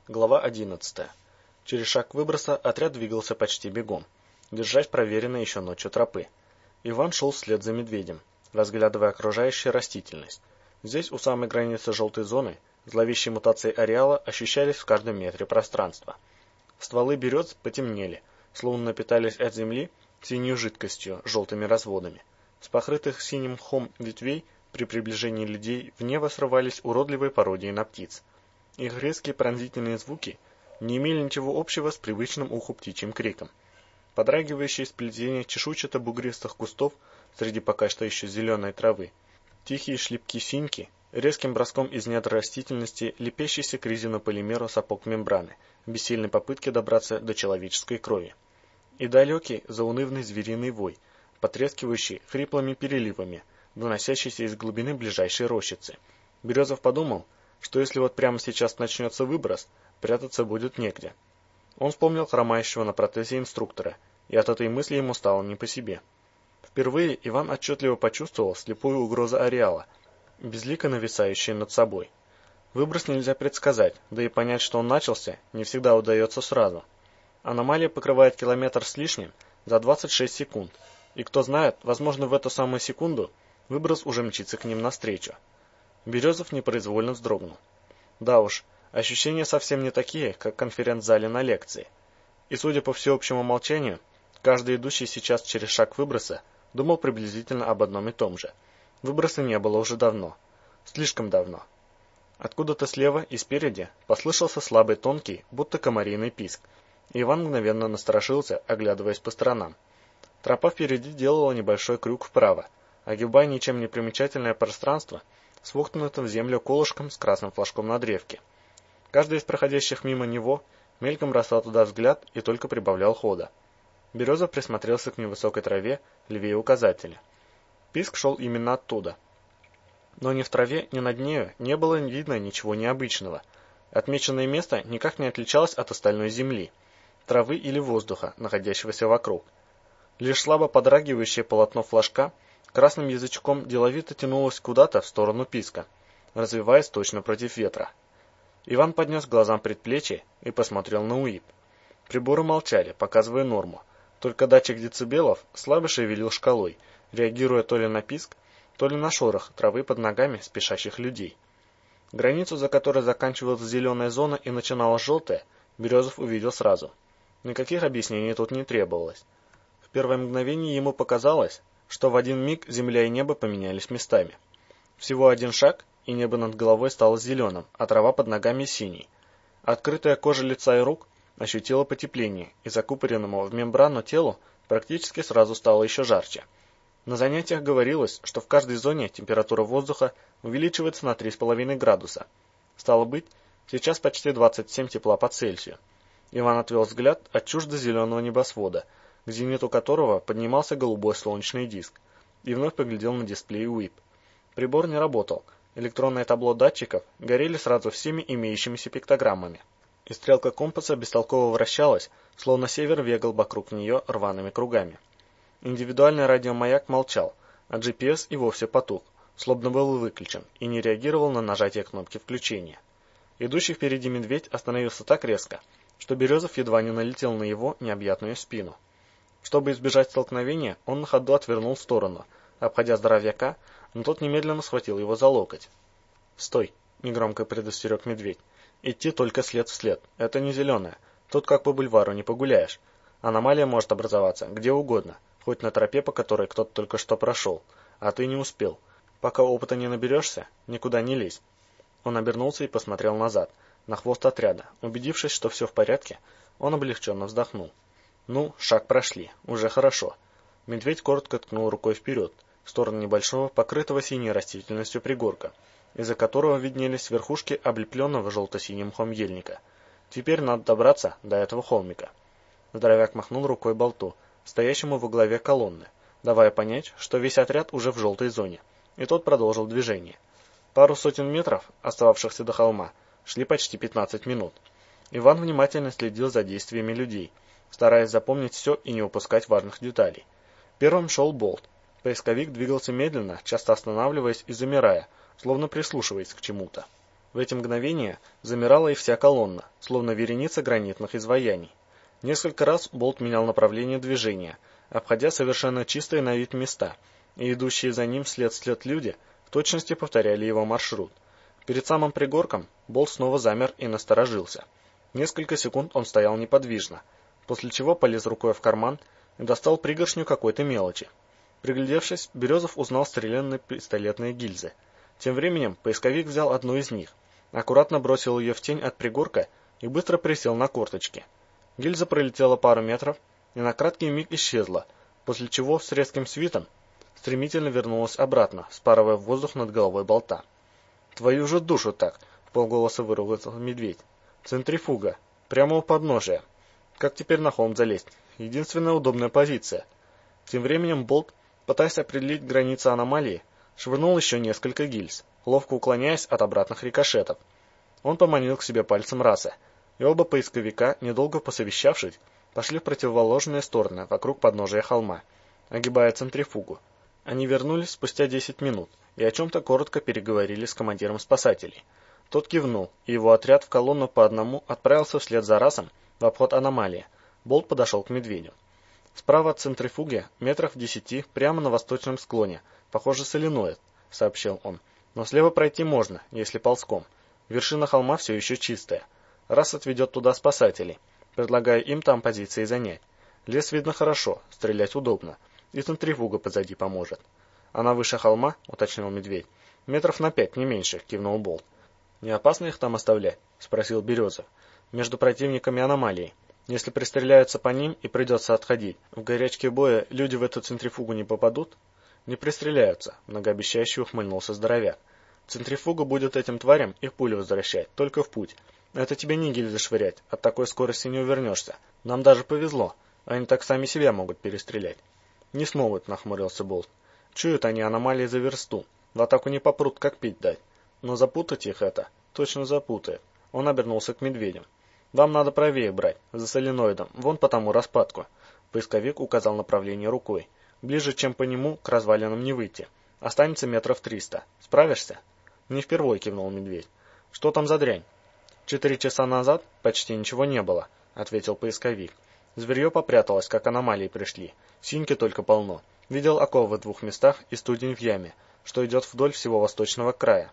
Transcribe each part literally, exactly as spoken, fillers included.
Глава одиннадцатая. Через шаг выброса отряд двигался почти бегом, держась проверенной еще ночью тропы. Иван шел вслед за медведем, разглядывая окружающую растительность. Здесь, у самой границы желтой зоны, зловещие мутации ареала ощущались в каждом метре пространства. Стволы берез потемнели, словно напитались от земли синей жидкостью с желтыми разводами. С покрытых синим мхом ветвей при приближении людей в небо срывались уродливые пародии на птиц. Их резкие пронзительные звуки не имели ничего общего с привычным уху птичьим криком. Подрагивающие сплетения чешуйчато-бугристых кустов среди пока что еще зеленой травы, тихие шлепки синьки, резким броском из недр растительности лепящийся к резинополимеру сапог мембраны, в бессильной попытке добраться до человеческой крови. И далекий заунывный звериный вой, потрескивающий хриплыми переливами, доносящийся из глубины ближайшей рощицы. Березов подумал, что если вот прямо сейчас начнется выброс, прятаться будет негде. Он вспомнил хромающего на протезе инструктора, и от этой мысли ему стало не по себе. Впервые Иван отчетливо почувствовал слепую угрозу ареала, безлико нависающую над собой. Выброс нельзя предсказать, да и понять, что он начался, не всегда удается сразу. Аномалия покрывает километр с лишним за двадцать шесть секунд, и кто знает, возможно, в эту самую секунду выброс уже мчится к ним навстречу. Березов непроизвольно вздрогнул. Да уж, ощущения совсем не такие, как в конференц-зале на лекции. И, судя по всеобщему молчанию, каждый идущий сейчас через шаг выброса думал приблизительно об одном и том же. Выброса не было уже давно. Слишком давно. Откуда-то слева и спереди послышался слабый тонкий, будто комариный писк, и Иван мгновенно насторожился, оглядываясь по сторонам. Тропа впереди делала небольшой крюк вправо, огибая ничем не примечательное пространство с воткнутым в землю колышком с красным флажком на древке. Каждый из проходящих мимо него мельком бросал туда взгляд и только прибавлял хода. Березов присмотрелся к невысокой траве левее указателя. Писк шел именно оттуда. Но ни в траве, ни над нею не было видно ничего необычного. Отмеченное место никак не отличалось от остальной земли, травы или воздуха, находящегося вокруг. Лишь слабо подрагивающее полотно флажка красным язычком деловито тянулось куда-то в сторону писка, развиваясь точно против ветра. Иван поднес к глазам предплечье и посмотрел на УИП. Приборы молчали, показывая норму. Только датчик децибелов слабо шевелил шкалой, реагируя то ли на писк, то ли на шорох травы под ногами спешащих людей. Границу, за которой заканчивалась зеленая зона и начиналась желтая, Березов увидел сразу. Никаких объяснений тут не требовалось. В первое мгновение ему показалось, что в один миг земля и небо поменялись местами. Всего один шаг, и небо над головой стало зеленым, а трава под ногами синей. Открытая кожа лица и рук ощутила потепление, и закупоренному в мембрану телу практически сразу стало еще жарче. На занятиях говорилось, что в каждой зоне температура воздуха увеличивается на три с половиной градуса. Стало быть, сейчас почти двадцать семь тепла по Цельсию. Иван отвел взгляд от чуждо зеленого небосвода, к зениту которого поднимался голубой солнечный диск, и вновь поглядел на дисплей УИП. Прибор не работал, электронное табло датчиков горели сразу всеми имеющимися пиктограммами, и стрелка компаса бестолково вращалась, словно север бегал вокруг нее рваными кругами. Индивидуальный радиомаяк молчал, а джи пи эс и вовсе потух, словно был выключен и не реагировал на нажатие кнопки включения. Идущий впереди медведь остановился так резко, что Березов едва не налетел на его необъятную спину. Чтобы избежать столкновения, он на ходу отвернул в сторону, обходя здоровяка, но тот немедленно схватил его за локоть. «Стой!» — негромко предостерег медведь. «Идти только след в след. Это не зеленая. Тут как по бульвару не погуляешь. Аномалия может образоваться где угодно, хоть на тропе, по которой кто-то только что прошел. А ты не успел. Пока опыта не наберешься, никуда не лезь». Он обернулся и посмотрел назад, на хвост отряда. Убедившись, что все в порядке, он облегченно вздохнул. Ну, шаг прошли, уже хорошо. Медведь коротко ткнул рукой вперед, в сторону небольшого, покрытого синей растительностью пригорка, из-за которого виднелись верхушки облепленного желто-синим мхом ельника. Теперь надо добраться до этого холмика. Здоровяк махнул рукой болту, стоящему во главе колонны, давая понять, что весь отряд уже в желтой зоне, и тот продолжил движение. Пару сотен метров, остававшихся до холма, шли почти пятнадцать минут. Иван внимательно следил за действиями людей, стараясь запомнить все и не упускать важных деталей. Первым шел Болт. Поисковик двигался медленно, часто останавливаясь и замирая, словно прислушиваясь к чему-то. В эти мгновения замирала и вся колонна, словно вереница гранитных изваяний. Несколько раз Болт менял направление движения, обходя совершенно чистые на вид места, и идущие за ним след вслед люди в точности повторяли его маршрут. Перед самым пригорком Болт снова замер и насторожился. Несколько секунд он стоял неподвижно, после чего полез рукой в карман и достал пригоршню какой-то мелочи. Приглядевшись, Березов узнал стрелянные пистолетные гильзы. Тем временем поисковик взял одну из них, аккуратно бросил ее в тень от пригорка и быстро присел на корточки. Гильза пролетела пару метров и на краткий миг исчезла, после чего с резким свистом стремительно вернулась обратно, спарывая воздух над головой Болта. «Твою же душу так!» — вполголоса выругался медведь. «Центрифуга. Прямо у подножия. Как теперь на холм залезть? Единственная удобная позиция». Тем временем Болт, пытаясь определить границы аномалии, швырнул еще несколько гильз, ловко уклоняясь от обратных рикошетов. Он поманил к себе пальцем Раса, и оба поисковика, недолго посовещавшись, пошли в противоположные стороны вокруг подножия холма, огибая центрифугу. Они вернулись спустя десять минут и о чем-то коротко переговорили с командиром спасателей. Тот кивнул, и его отряд в колонну по одному отправился вслед за Расом в обход аномалии. Болт подошел к медведю. Справа от центрифуги, метров в десяти, прямо на восточном склоне, похоже, соленоид, сообщил он. Но слева пройти можно, если ползком. Вершина холма все еще чистая. Рас отведет туда спасателей, предлагая им там позиции занять. Лес видно хорошо, стрелять удобно. И центрифуга позади поможет. Она выше холма, уточнил медведь. Метров на пять, не меньше, кивнул Болт. Не опасно их там оставлять? Спросил Березов. Между противниками аномалии. Если пристреляются по ним и придется отходить, в горячке боя люди в эту центрифугу не попадут? Не пристреляются, многообещающе ухмыльнулся здоровяк. Центрифуга будет этим тварям их пули возвращать, только в путь. Это тебе не гильзы швырять, от такой скорости не увернешься. Нам даже повезло, они так сами себя могут перестрелять. Не смогут, нахмурился Болт. Чуют они аномалии за версту, в атаку не попрут, как пить дать. Но запутать их это точно запутает. Он обернулся к медведям. Вам надо правее брать, за соленоидом, вон по тому распадку. Поисковик указал направление рукой. Ближе, чем по нему, к развалинам не выйти. Останется метров триста. Справишься? Не впервой, кивнул медведь. Что там за дрянь? Четыре часа назад почти ничего не было, ответил поисковик. Зверье попряталось, как аномалии пришли. Синьки только полно. Видел оковы в двух местах и студень в яме, что идет вдоль всего восточного края.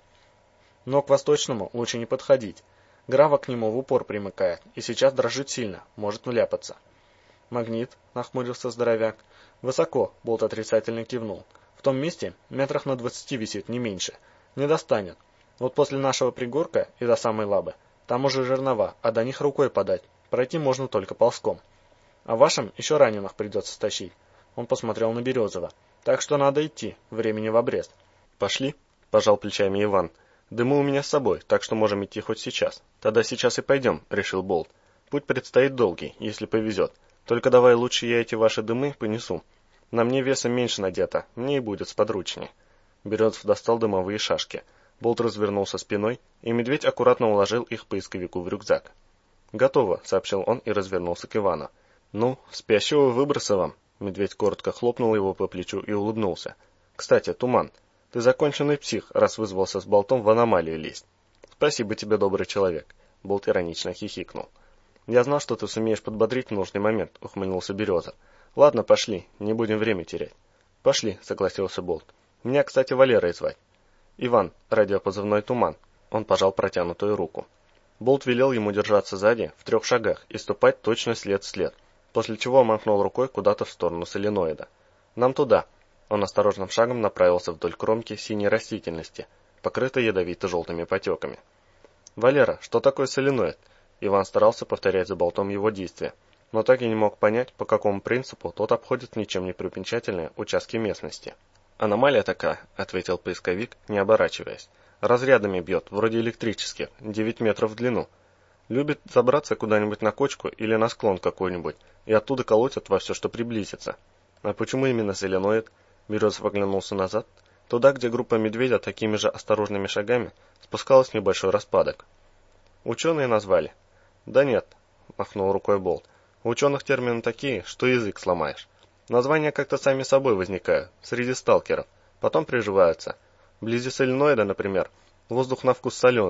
Но к восточному лучше не подходить. Грава к нему в упор примыкает, и сейчас дрожит сильно, может наляпаться. Магнит, нахмурился здоровяк. Высоко, Болт отрицательно кивнул. В том месте метрах на двадцати висит, не меньше. Не достанет. Вот после нашего пригорка и до самой лабы, там уже жернова, а до них рукой подать. Пройти можно только ползком. А вашим еще раненых придется стащить. Он посмотрел на Березова. Так что надо идти, времени в обрез. Пошли, пожал плечами Иван. Дымы у меня с собой, так что можем идти хоть сейчас. Тогда сейчас и пойдем, решил Болт. Путь предстоит долгий, если повезет. Только давай лучше я эти ваши дымы понесу. На мне весом меньше надето, мне и будет сподручнее. Березов достал дымовые шашки. Болт развернулся спиной, и медведь аккуратно уложил их поисковику в рюкзак. «Готово», — сообщил он и развернулся к Ивану. «Ну, спящего выброса вам». Медведь коротко хлопнул его по плечу и улыбнулся. «Кстати, Туман, ты законченный псих, раз вызвался с Болтом в аномалию лезть. Спасибо тебе, добрый человек». Болт иронично хихикнул. «Я знал, что ты сумеешь подбодрить в нужный момент», — ухмыльнулся Береза. «Ладно, пошли, не будем время терять». «Пошли», — согласился Болт. «Меня, кстати, Валерой звать». «Иван, радиопозывной Туман». Он пожал протянутую руку. Болт велел ему держаться сзади, в трех шагах, и ступать точно след в след, после чего махнул рукой куда-то в сторону соленоида. «Нам туда». Он осторожным шагом направился вдоль кромки синей растительности, покрытой ядовито-желтыми потеками. «Валера, что такое соленоид?» Иван старался повторять за Болтом его действия, но так и не мог понять, по какому принципу тот обходит ничем не примечательные участки местности. «Аномалия такая», — ответил поисковик, не оборачиваясь. «Разрядами бьет, вроде электрических, девять метров в длину. Любит забраться куда-нибудь на кочку или на склон какой-нибудь, и оттуда колотят во все, что приблизится». «А почему именно соленоид?» Березов оглянулся назад, туда, где группа медведя такими же осторожными шагами спускалась в небольшой распадок. «Ученые назвали». «Да нет», — махнул рукой Болт. «У ученых термины такие, что язык сломаешь. Названия как-то сами собой возникают, среди сталкеров, потом приживаются. Вблизи соленоида, например, воздух на вкус соленый,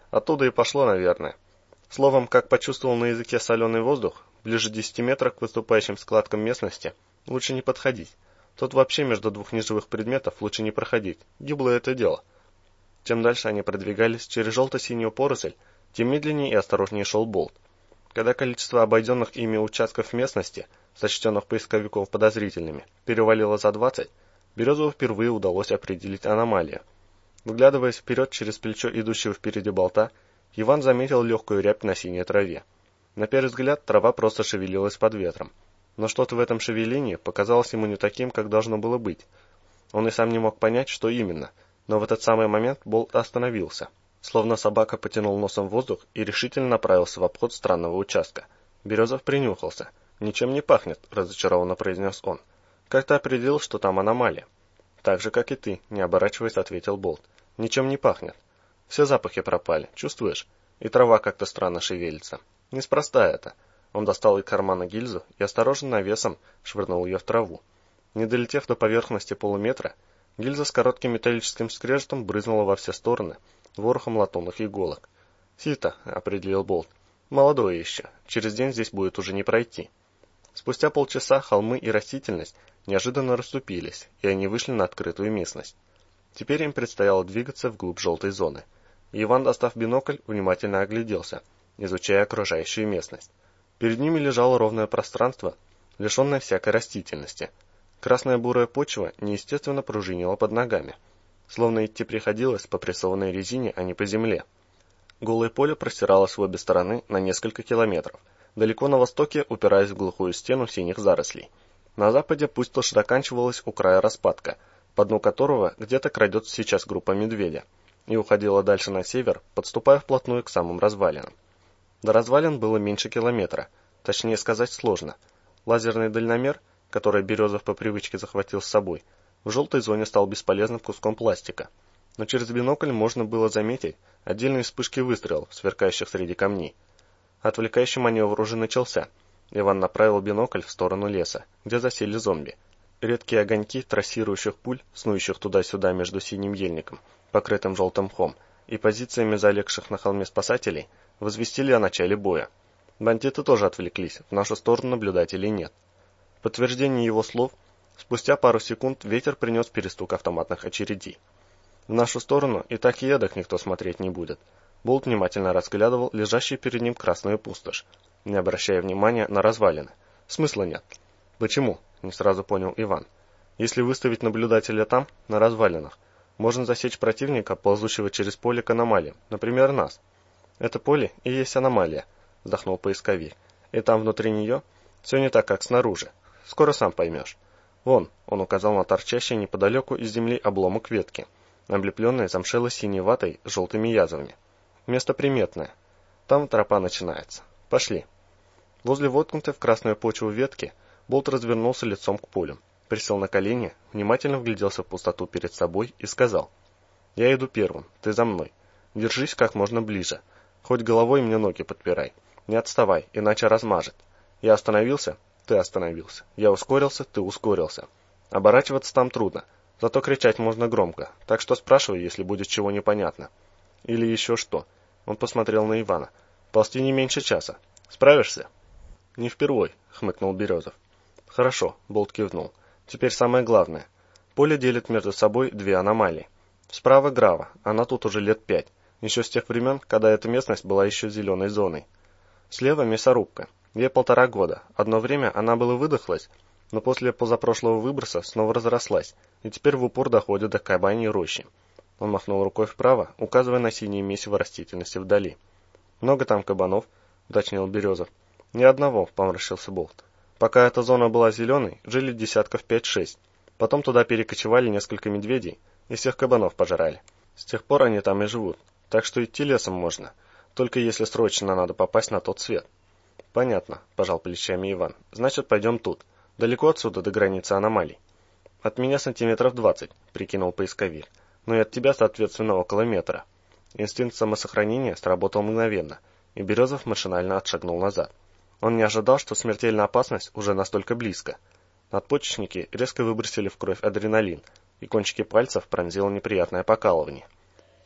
Оттуда и пошло, наверное. Словом, как почувствовал на языке соленый воздух, ближе десяти метров к выступающим складкам местности лучше не подходить. Тут вообще между двух неживых предметов лучше не проходить. Гиблое это дело. Чем дальше они продвигались через желто-синюю поросль, тем медленнее и осторожнее шел Болт. Когда количество обойденных ими участков местности, сочтенных поисковиков подозрительными, перевалило за двадцать, Березову впервые удалось определить аномалию. Выглядываясь вперед через плечо идущего впереди Болта, Иван заметил легкую рябь на синей траве. На первый взгляд трава просто шевелилась под ветром. Но что-то в этом шевелении показалось ему не таким, как должно было быть. Он и сам не мог понять, что именно, но в этот самый момент Болт остановился. Словно собака потянул носом воздух и решительно направился в обход странного участка. Березов принюхался. «Ничем не пахнет», — разочарованно произнес он. «Как ты определил, что там аномалия?» «Так же, как и ты», — не оборачиваясь, ответил Болт. «Ничем не пахнет. Все запахи пропали, чувствуешь? И трава как-то странно шевелится. Неспроста это». Он достал из кармана гильзу и осторожно навесом швырнул ее в траву. Не долетев до поверхности полуметра, гильза с коротким металлическим скрежетом брызнула во все стороны ворохом латунных иголок. «Сито», — определил Болт. «Молодое еще. Через день здесь будет уже не пройти». Спустя полчаса холмы и растительность неожиданно расступились, и они вышли на открытую местность. Теперь им предстояло двигаться вглубь желтой зоны. И Иван, достав бинокль, внимательно огляделся, изучая окружающую местность. Перед ними лежало ровное пространство, лишенное всякой растительности. Красная бурая почва неестественно пружинила под ногами. Словно идти приходилось по прессованной резине, а не по земле. Голое поле простиралось в обе стороны на несколько километров, далеко на востоке упираясь в глухую стену синих зарослей. На западе пустошь заканчивалась у края распадка, по дну которого где-то крадется сейчас группа медведя, и уходила дальше на север, подступая вплотную к самым развалинам. До развалин было меньше километра, точнее сказать сложно. Лазерный дальномер, который Березов по привычке захватил с собой, в желтой зоне стал бесполезным куском пластика. Но через бинокль можно было заметить отдельные вспышки выстрелов, сверкающих среди камней. Отвлекающий маневр уже начался. Иван направил бинокль в сторону леса, где засели зомби. Редкие огоньки трассирующих пуль, снующих туда-сюда между синим ельником, покрытым желтым мхом, и позициями залегших на холме спасателей, возвестили о начале боя. Бандиты тоже отвлеклись, в нашу сторону наблюдателей нет. В подтверждение его слов, спустя пару секунд ветер принес перестук автоматных очередей. В нашу сторону и так и эдак никто смотреть не будет. Болт внимательно разглядывал лежащую перед ним красную пустошь, не обращая внимания на развалины. Смысла нет. Почему? Не сразу понял Иван. Если выставить наблюдателя там, на развалинах, можно засечь противника, ползущего через поле к аномалии, например, нас. Это поле и есть аномалия, вздохнул поисковик. И там внутри нее все не так, как снаружи. Скоро сам поймешь. Вон, он указал на торчащий неподалеку из земли обломок ветки, облепленный замшелой синей ватой с желтыми язвами. Место приметное. Там тропа начинается. Пошли. Возле воткнутой в красную почву ветки Болт развернулся лицом к полю, присел на колени, внимательно вгляделся в пустоту перед собой и сказал: «Я иду первым, ты за мной. Держись как можно ближе. Хоть головой мне ноги подпирай. Не отставай, иначе размажет. Я остановился, ты остановился. Я ускорился, ты ускорился. Оборачиваться там трудно, зато кричать можно громко, так что спрашивай, если будет чего непонятно. Или еще что». Он посмотрел на Ивана. «Ползти не меньше часа. Справишься?» «Не впервой», — хмыкнул Березов. «Хорошо», — Болт кивнул. «Теперь самое главное. Поле делит между собой две аномалии. Справа Грава, она тут уже лет пять, еще с тех времен, когда эта местность была еще зеленой зоной. Слева мясорубка, ей полтора года. Одно время она была выдохлась, но после позапрошлого выброса снова разрослась, и теперь в упор доходит до кабаньей рощи». Он махнул рукой вправо, указывая на синее месиво растительности вдали. «Много там кабанов?» — уточнил Березов. «Ни одного», — поморщился Болт. «Пока эта зона была зеленой, жили десятков пять-шесть. Потом туда перекочевали несколько медведей и всех кабанов пожрали. С тех пор они там и живут, так что идти лесом можно, только если срочно надо попасть на тот свет». «Понятно», — пожал плечами Иван. «Значит, пойдем тут. Далеко отсюда до границы аномалий». «От меня сантиметров двадцать», — прикинул поисковик. «Но и от тебя, соответственно, около метра». Инстинкт самосохранения сработал мгновенно, и Березов машинально отшагнул назад. Он не ожидал, что смертельная опасность уже настолько близко. Надпочечники резко выбросили в кровь адреналин, и кончики пальцев пронзило неприятное покалывание.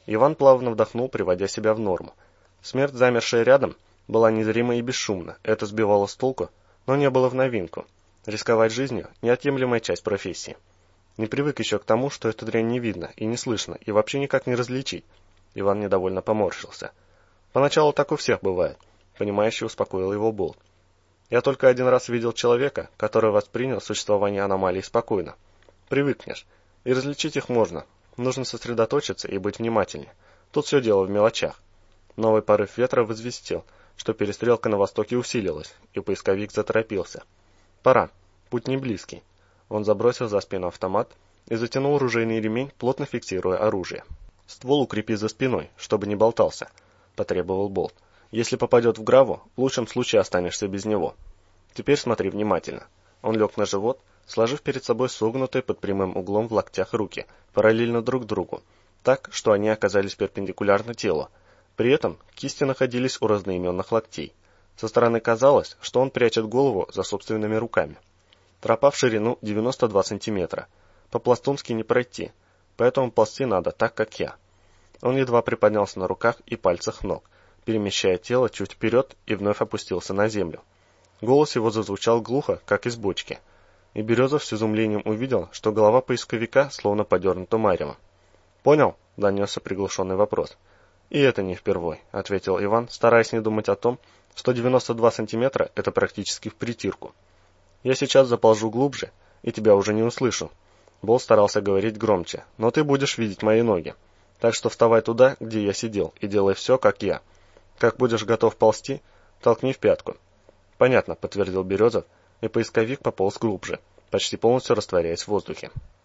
Иван плавно вдохнул, приводя себя в норму. Смерть, замершая рядом, была незрима и бесшумна. Это сбивало с толку, но не было в новинку. Рисковать жизнью – неотъемлемая часть профессии. Не привык еще к тому, что эту дрянь не видно и не слышно, и вообще никак не различить. Иван недовольно поморщился. Поначалу так у всех бывает. Понимающе успокоил его Болт. Я только один раз видел человека, который воспринял существование аномалий спокойно. Привыкнешь. И различить их можно. Нужно сосредоточиться и быть внимательнее. Тут все дело в мелочах. Новый порыв ветра возвестил, что перестрелка на востоке усилилась, и поисковик заторопился. Пора. Путь не близкий. Он забросил за спину автомат и затянул ружейный ремень, плотно фиксируя оружие. «Ствол укрепи за спиной, чтобы не болтался», — потребовал Болт. «Если попадет в граву, в лучшем случае останешься без него. Теперь смотри внимательно». Он лег на живот, сложив перед собой согнутые под прямым углом в локтях руки, параллельно друг другу, так, что они оказались перпендикулярно телу. При этом кисти находились у разноименных локтей. Со стороны казалось, что он прячет голову за собственными руками. Тропа в ширину девяносто два сантиметра. По-пластунски не пройти, поэтому ползти надо так, как я. Он едва приподнялся на руках и пальцах ног, перемещая тело чуть вперед и вновь опустился на землю. Голос его зазвучал глухо, как из бочки. И Березов с изумлением увидел, что голова поисковика словно подернута маревом. «Понял?» — донесся приглушенный вопрос. «И это не впервой», — ответил Иван, стараясь не думать о том, что девяносто два сантиметра — это практически в притирку. «Я сейчас заползу глубже, и тебя уже не услышу». Бол старался говорить громче. «Но ты будешь видеть мои ноги. Так что вставай туда, где я сидел, и делай все, как я. Как будешь готов ползти, толкни в пятку». «Понятно», — подтвердил Березов, и поисковик пополз глубже, почти полностью растворяясь в воздухе.